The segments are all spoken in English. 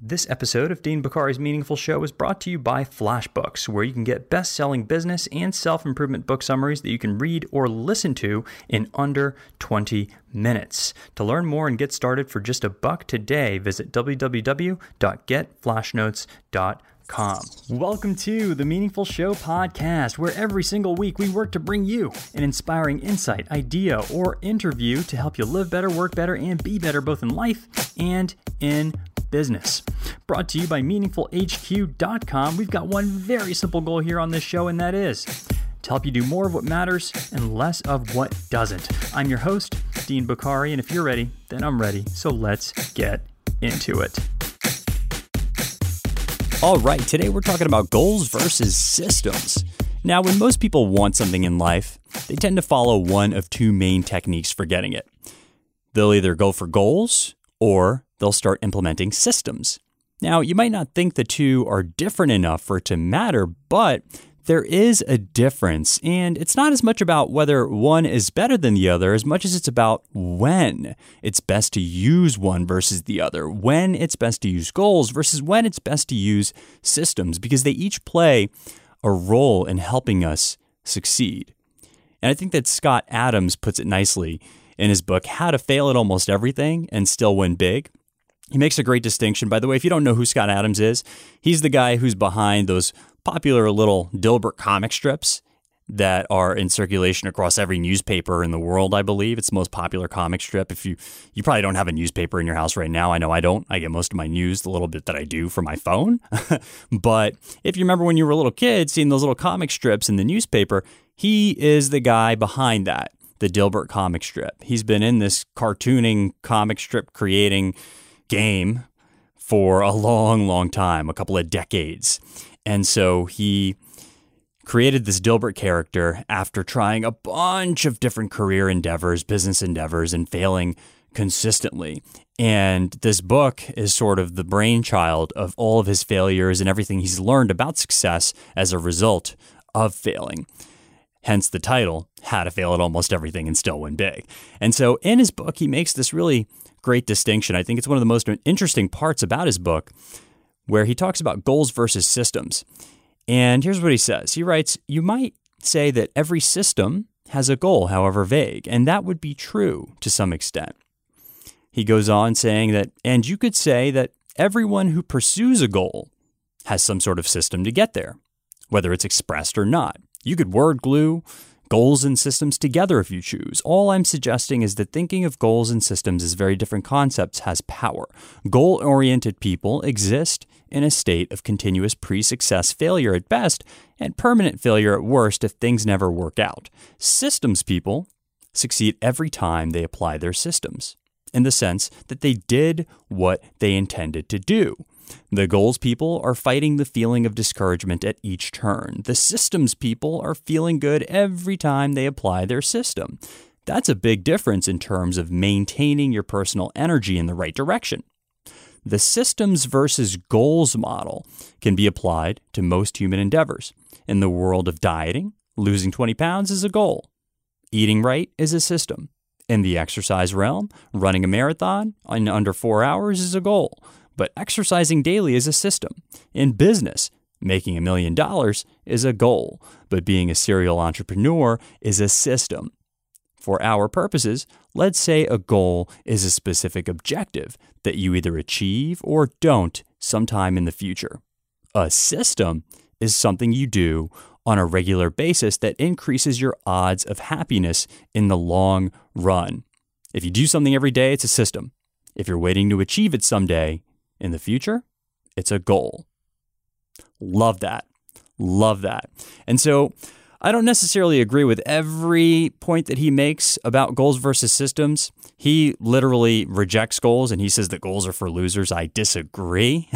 This episode of Dean Bokhari's Meaningful Show is brought to you by FlashBooks, where you can get best-selling business and self-improvement book summaries that you can read or listen to in under 20 minutes. To learn more and get started for just $1 today, visit www.getflashnotes.com. Welcome to the Meaningful Show podcast, where every single week we work to bring you an inspiring insight, idea, or interview to help you live better, work better, and be better both in life and in business. Brought to you by MeaningfulHQ.com. We've got one very simple goal here on this show, and that is to help you do more of what matters and less of what doesn't. I'm your host, Dean Bokhari, and if you're ready, then I'm ready. So let's get into it. All right, today we're talking about goals versus systems. Now, when most people want something in life, they tend to follow one of two main techniques for getting it. They'll either go for goals or they'll start implementing systems. Now, you might not think the two are different enough for it to matter, but there is a difference, and it's not as much about whether one is better than the other as much as it's about when it's best to use one versus the other, when it's best to use goals versus when it's best to use systems, because they each play a role in helping us succeed. And I think that Scott Adams puts it nicely in his book, How to Fail at Almost Everything and Still Win Big. He makes a great distinction. By the way, if you don't know who Scott Adams is, he's the guy who's behind those popular little Dilbert comic strips that are in circulation across every newspaper in the world, I believe. It's the most popular comic strip. If you probably don't have a newspaper in your house right now. I know I don't. I get most of my news, the little bit that I do, from my phone. But if you remember when you were a little kid, seeing those little comic strips in the newspaper, he is the guy behind that, the Dilbert comic strip. He's been in this cartooning, comic strip creating game for a long, long time, a couple of decades. And so he created this Dilbert character after trying a bunch of different career endeavors, business endeavors, and failing consistently. And this book is sort of the brainchild of all of his failures and everything he's learned about success as a result of failing. Hence the title, How to Fail at Almost Everything and Still Win Big. And so in his book, he makes this really great distinction. I think it's one of the most interesting parts about his book, where he talks about goals versus systems. And here's what he says. He writes, you might say that every system has a goal, however vague, and that would be true to some extent. He goes on saying that, and you could say that everyone who pursues a goal has some sort of system to get there, whether it's expressed or not. You could word glue goals and systems together if you choose. All I'm suggesting is that thinking of goals and systems as very different concepts has power. Goal-oriented people exist in a state of continuous pre-success failure at best and permanent failure at worst if things never work out. Systems people succeed every time they apply their systems, in the sense that they did what they intended to do. The goals people are fighting the feeling of discouragement at each turn. The systems people are feeling good every time they apply their system. That's a big difference in terms of maintaining your personal energy in the right direction. The systems versus goals model can be applied to most human endeavors. In the world of dieting, losing 20 pounds is a goal. Eating right is a system. In the exercise realm, running a marathon in under 4 hours is a goal. But exercising daily is a system. In business, making $1 million is a goal, but being a serial entrepreneur is a system. For our purposes, let's say a goal is a specific objective that you either achieve or don't sometime in the future. A system is something you do on a regular basis that increases your odds of happiness in the long run. If you do something every day, it's a system. If you're waiting to achieve it someday, in the future, it's a goal. Love that. Love that. And so I don't necessarily agree with every point that he makes about goals versus systems. He literally rejects goals and he says that goals are for losers. I disagree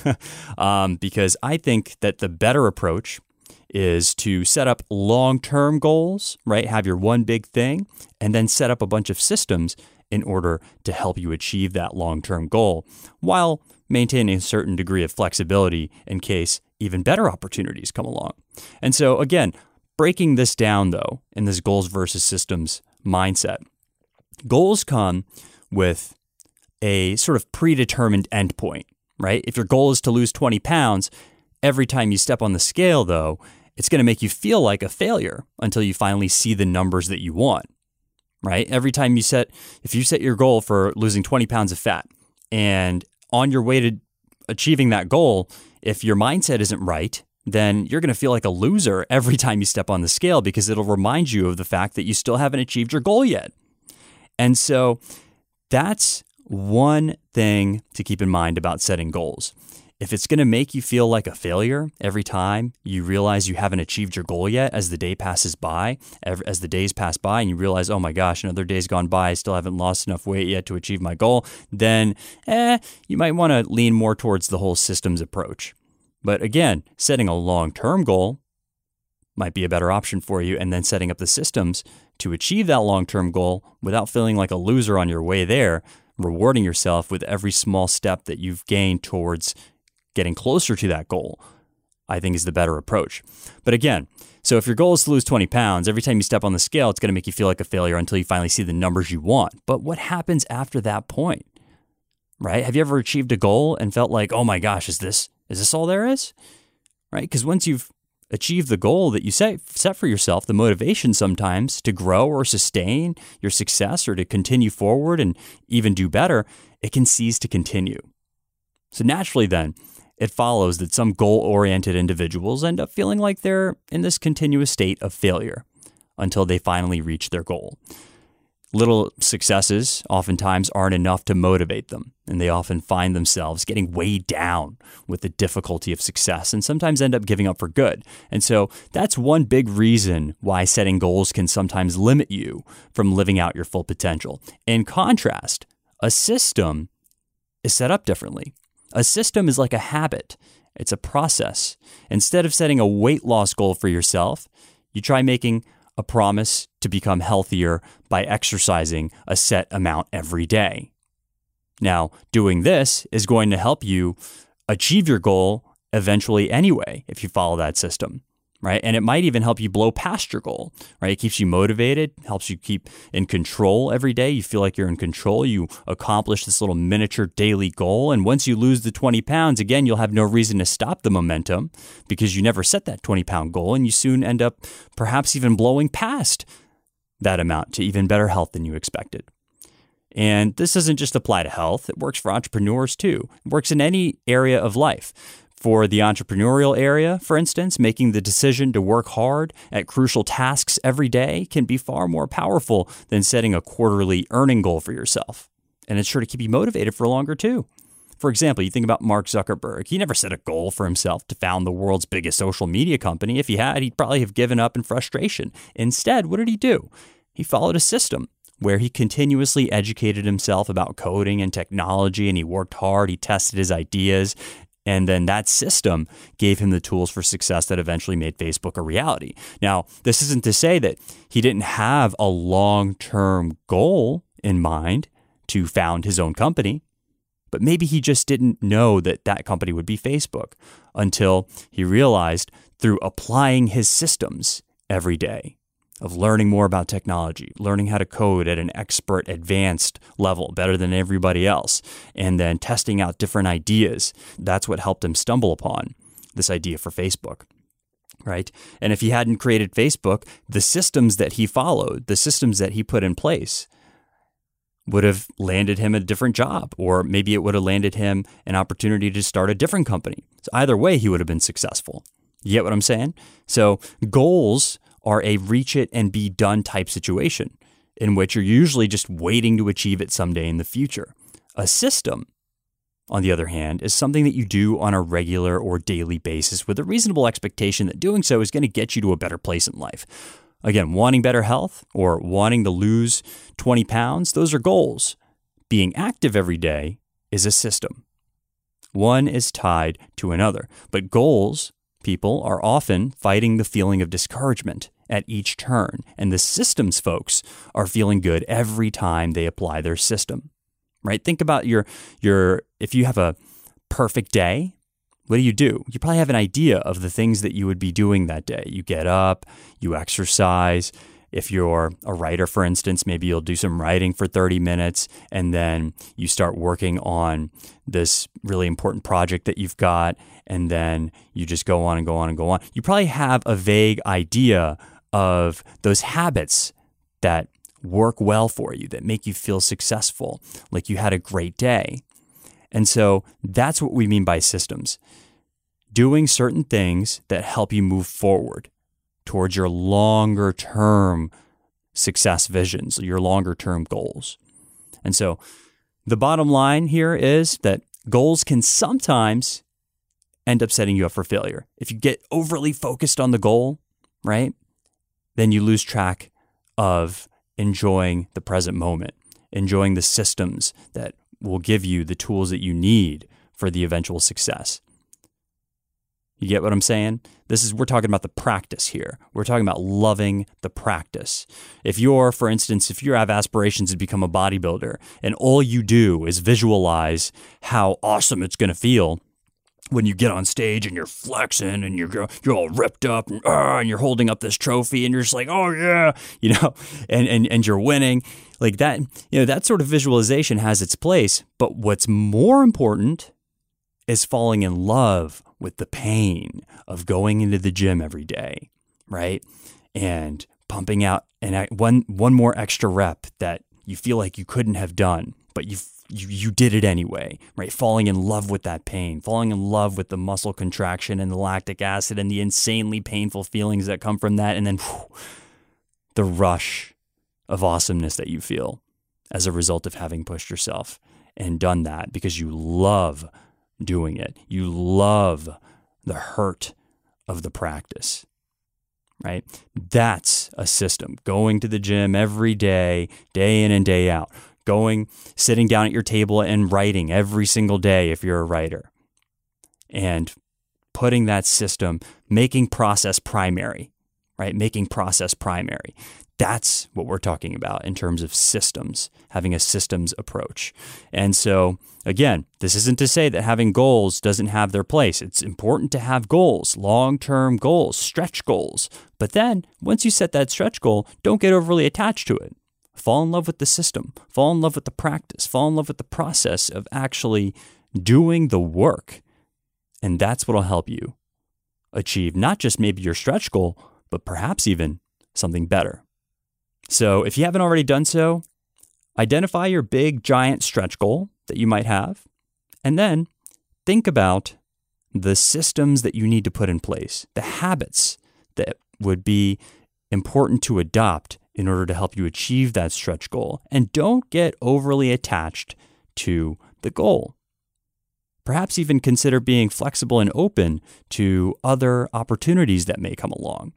because I think that the better approach is to set up long-term goals, right? Have your one big thing and then set up a bunch of systems in order to help you achieve that long-term goal while maintaining a certain degree of flexibility in case even better opportunities come along. And so again, breaking this down though, in this goals versus systems mindset, goals come with a sort of predetermined endpoint, right? If your goal is to lose 20 pounds, every time you step on the scale, though, it's going to make you feel like a failure until you finally see the numbers that you want, right? Every time if you set your goal for losing 20 pounds of fat, and on your way to achieving that goal, if your mindset isn't right, then you're going to feel like a loser every time you step on the scale because it'll remind you of the fact that you still haven't achieved your goal yet. And so that's one thing to keep in mind about setting goals. If it's going to make you feel like a failure every time you realize you haven't achieved your goal yet as the day passes by, as the days pass by and you realize, oh my gosh, another day's gone by, I still haven't lost enough weight yet to achieve my goal, then you might want to lean more towards the whole systems approach. But again, setting a long-term goal might be a better option for you, and then setting up the systems to achieve that long-term goal without feeling like a loser on your way there, rewarding yourself with every small step that you've gained towards getting closer to that goal, I think is the better approach. But again, so if your goal is to lose 20 pounds, every time you step on the scale, it's going to make you feel like a failure until you finally see the numbers you want. But what happens after that point, right? Have you ever achieved a goal and felt like, oh my gosh, is this all there is? Right? Because once you've achieved the goal that you set for yourself, the motivation sometimes to grow or sustain your success or to continue forward and even do better, it can cease to continue. So naturally then, it follows that some goal-oriented individuals end up feeling like they're in this continuous state of failure until they finally reach their goal. Little successes oftentimes aren't enough to motivate them, and they often find themselves getting weighed down with the difficulty of success and sometimes end up giving up for good. And so that's one big reason why setting goals can sometimes limit you from living out your full potential. In contrast, a system is set up differently. A system is like a habit. It's a process. Instead of setting a weight loss goal for yourself, you try making a promise to become healthier by exercising a set amount every day. Now, doing this is going to help you achieve your goal eventually anyway, if you follow that system, right? And it might even help you blow past your goal, right? It keeps you motivated, helps you keep in control every day. You feel like you're in control. You accomplish this little miniature daily goal. And once you lose the 20 pounds, again, you'll have no reason to stop the momentum because you never set that 20-pound goal. And you soon end up perhaps even blowing past that amount to even better health than you expected. And this doesn't just apply to health. It works for entrepreneurs too. It works in any area of life. For the entrepreneurial area, for instance, making the decision to work hard at crucial tasks every day can be far more powerful than setting a quarterly earning goal for yourself. And it's sure to keep you motivated for longer too. For example, you think about Mark Zuckerberg. He never set a goal for himself to found the world's biggest social media company. If he had, he'd probably have given up in frustration. Instead, what did he do? He followed a system where he continuously educated himself about coding and technology, and he worked hard, he tested his ideas, and then that system gave him the tools for success that eventually made Facebook a reality. Now, this isn't to say that he didn't have a long-term goal in mind to found his own company, but maybe he just didn't know that that company would be Facebook until he realized through applying his systems every day of learning more about technology, learning how to code at an expert, advanced level, better than everybody else, and then testing out different ideas. That's what helped him stumble upon this idea for Facebook, right? And if he hadn't created Facebook, the systems that he followed, the systems that he put in place would have landed him a different job, or maybe it would have landed him an opportunity to start a different company. So either way, he would have been successful. You get what I'm saying? So goals are a reach it and be done type situation in which you're usually just waiting to achieve it someday in the future. A system, on the other hand, is something that you do on a regular or daily basis with a reasonable expectation that doing so is going to get you to a better place in life. Again, wanting better health or wanting to lose 20 pounds, those are goals. Being active every day is a system. One is tied to another, but goals, people are often fighting the feeling of discouragement at each turn, and the systems folks are feeling good every time they apply their system, right? Think about if you have a perfect day, what do? You probably have an idea of the things that you would be doing that day. You get up, you exercise, If you're a writer, for instance, maybe you'll do some writing for 30 minutes and then you start working on this really important project that you've got, and then you just go on and go on and go on. You probably have a vague idea of those habits that work well for you, that make you feel successful, like you had a great day. And so that's what we mean by systems. Doing certain things that help you move forward towards your longer term success visions, your longer term goals. And so the bottom line here is that goals can sometimes end up setting you up for failure. If you get overly focused on the goal, right, then you lose track of enjoying the present moment, enjoying the systems that will give you the tools that you need for the eventual success. You get what I'm saying? We're talking about the practice here. We're talking about loving the practice. If you have aspirations to become a bodybuilder and all you do is visualize how awesome it's going to feel when you get on stage and you're flexing and you're all ripped up and you're holding up this trophy and you're just like, oh yeah, and you're winning like that, that sort of visualization has its place. But what's more important is falling in love with the pain of going into the gym every day, right? And pumping out one more extra rep that you feel like you couldn't have done, but you did it anyway, right? Falling in love with that pain, falling in love with the muscle contraction and the lactic acid and the insanely painful feelings that come from that. And then the rush of awesomeness that you feel as a result of having pushed yourself and done that because you love doing it. You love the hurt of the practice, right? That's a system. Going to the gym every day, day in and day out. Sitting down at your table and writing every single day if you're a writer. And putting that system, making process primary, right? Making process primary. That's what we're talking about in terms of systems, having a systems approach. And so, again, this isn't to say that having goals doesn't have their place. It's important to have goals, long-term goals, stretch goals. But then, once you set that stretch goal, don't get overly attached to it. Fall in love with the system, fall in love with the practice, fall in love with the process of actually doing the work. And that's what will help you achieve not just maybe your stretch goal, but perhaps even something better. So if you haven't already done so, identify your big, giant stretch goal that you might have, and then think about the systems that you need to put in place, the habits that would be important to adopt in order to help you achieve that stretch goal. And don't get overly attached to the goal. Perhaps even consider being flexible and open to other opportunities that may come along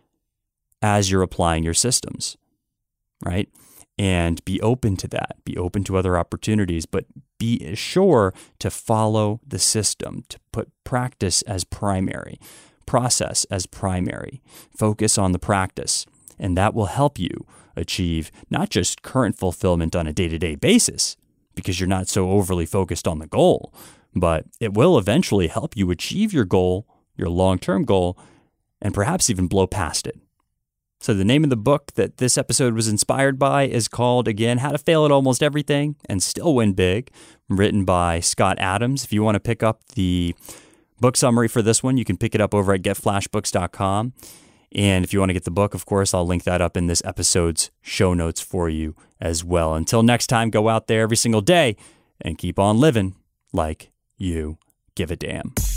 as you're applying your systems, right? And be open to that. Be open to other opportunities, but be sure to follow the system, to put practice as primary, process as primary. Focus on the practice. And that will help you achieve not just current fulfillment on a day-to-day basis, because you're not so overly focused on the goal, but it will eventually help you achieve your goal, your long-term goal, and perhaps even blow past it. So the name of the book that this episode was inspired by is called, again, How to Fail at Almost Everything and Still Win Big, written by Scott Adams. If you want to pick up the book summary for this one, you can pick it up over at getflashbooks.com. And if you want to get the book, of course, I'll link that up in this episode's show notes for you as well. Until next time, go out there every single day and keep on living like you give a damn.